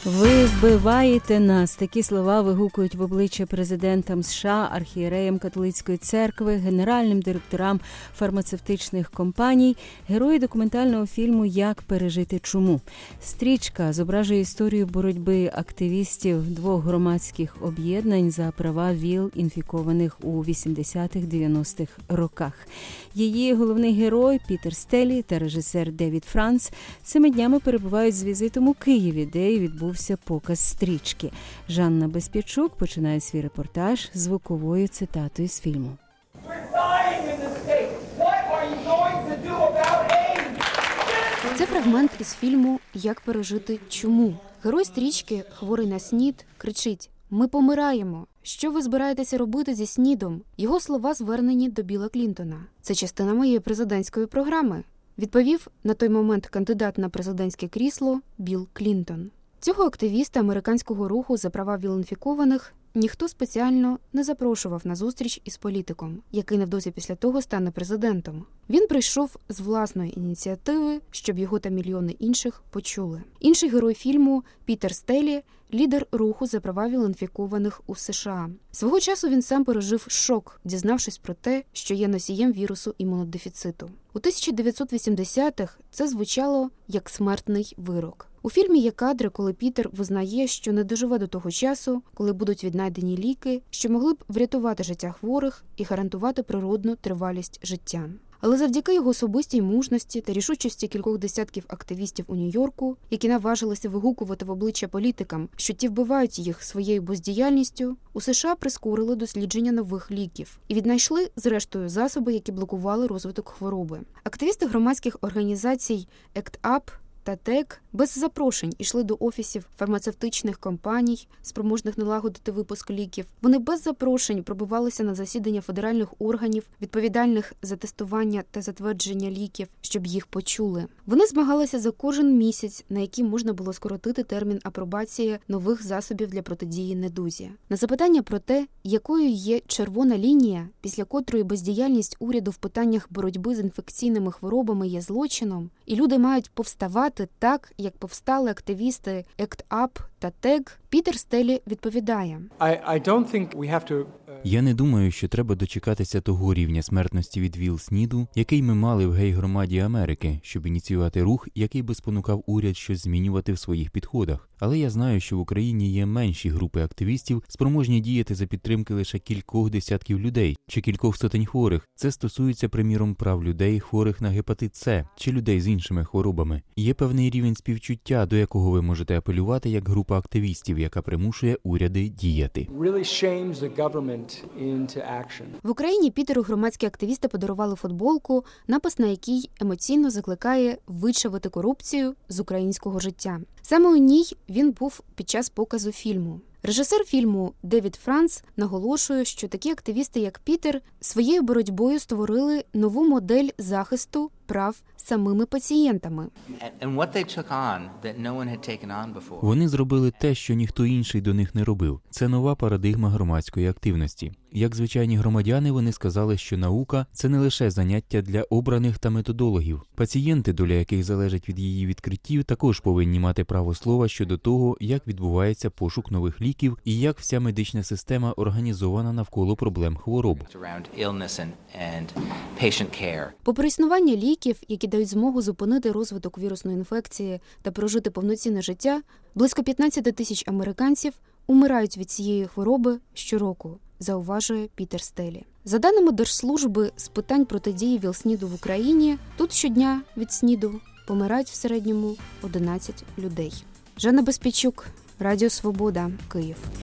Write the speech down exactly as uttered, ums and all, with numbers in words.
Ви вбиваєте нас. Такі слова вигукують в обличчя президентам США, архієреям католицької церкви, генеральним директорам фармацевтичних компаній, герої документального фільму «Як пережити чуму». Стрічка зображує історію боротьби активістів двох громадських об'єднань за права ВІЛ-інфікованих у вісімдесятих-дев'яностих роках. Її головний герой Пітер Стеллі та режисер Девід Франц цими днями перебувають з візитом у Києві, де й відбувся показ стрічки. Жанна Безпічук починає свій репортаж звуковою цитатою з фільму. Це фрагмент із фільму «Як пережити чуму». Герой стрічки, хворий на СНІД, кричить: «Ми помираємо! Що ви збираєтеся робити зі СНІДом?» Його слова звернені до Білла Клінтона. «Це частина моєї президентської програми», відповів на той момент кандидат на президентське крісло Білл Клінтон. Цього активіста американського руху за права ВІЛ-інфікованих ніхто спеціально не запрошував на зустріч із політиком, який невдовзі після того стане президентом. Він прийшов з власної ініціативи, щоб його та мільйони інших почули. Інший герой фільму – Пітер Стеллі, лідер руху за права ВІЛ-інфікованих у США. Свого часу він сам пережив шок, дізнавшись про те, що є носієм вірусу імунодефіциту. У тисяча дев'ятсот вісімдесятих це звучало як смертний вирок. У фільмі є кадри, коли Пітер визнає, що не доживе до того часу, коли будуть віднайдені ліки, що могли б врятувати життя хворих і гарантувати природну тривалість життя. Але завдяки його особистій мужності та рішучості кількох десятків активістів у Нью-Йорку, які наважилися вигукувати в обличчя політикам, що ті вбивають їх своєю бездіяльністю, у США прискорили дослідження нових ліків і віднайшли, зрештою, засоби, які блокували розвиток хвороби. Активісти громадських організацій «ЕКТ ап» та ТЕК без запрошень ішли до офісів фармацевтичних компаній, спроможних налагодити випуск ліків. Вони без запрошень пробивалися на засідання федеральних органів, відповідальних за тестування та затвердження ліків, щоб їх почули. Вони змагалися за кожен місяць, на який можна було скоротити термін апробації нових засобів для протидії недузі. На запитання про те, якою є червона лінія, після котрої бездіяльність уряду в питаннях боротьби з інфекційними хворобами є злочином, і люди мають повставати так, як повстали активісти «ЕКТ ап» та ТЕК, Пітер Стеллі відповідає: Я не думаю, що треба дочекатися того рівня смертності від ВІЛ-СНІДу, який ми мали в гей-громаді Америки, щоб ініціювати рух, який би спонукав уряд щось змінювати в своїх підходах. Але я знаю, що в Україні є менші групи активістів, спроможні діяти за підтримки лише кількох десятків людей чи кількох сотень хворих. Це стосується, приміром, прав людей, хворих на гепатит С, чи людей з іншими хворобами. Є певний рівень співчуття, до якого ви можете апелювати як група активістів, яка примушує уряди діяти. В Україні Пітеру громадські активісти подарували футболку, напис на якій емоційно закликає вичавити корупцію з українського життя. Саме у ній він був під час показу фільму. Режисер фільму Девід Франц наголошує, що такі активісти, як Пітер, своєю боротьбою створили нову модель захисту прав самими пацієнтами. Вони зробили те, що ніхто інший до них не робив. Це нова парадигма громадської активності. Як звичайні громадяни, вони сказали, що наука – це не лише заняття для обраних та методологів. Пацієнти, доля яких залежить від її відкриттів, також повинні мати право слова щодо того, як відбувається пошук нових ліків і як вся медична система організована навколо проблем хвороб. Попри існування ліків, які дають змогу зупинити розвиток вірусної інфекції та прожити повноцінне життя, близько п'ятнадцять тисяч американців умирають від цієї хвороби щороку, зауважує Пітер Стеллі. За даними Держслужби з питань протидії ВІЛ-СНІДу в Україні, тут щодня від СНІДу помирають в середньому одинадцять людей. Жанна Безпічук, Радіо Свобода, Київ.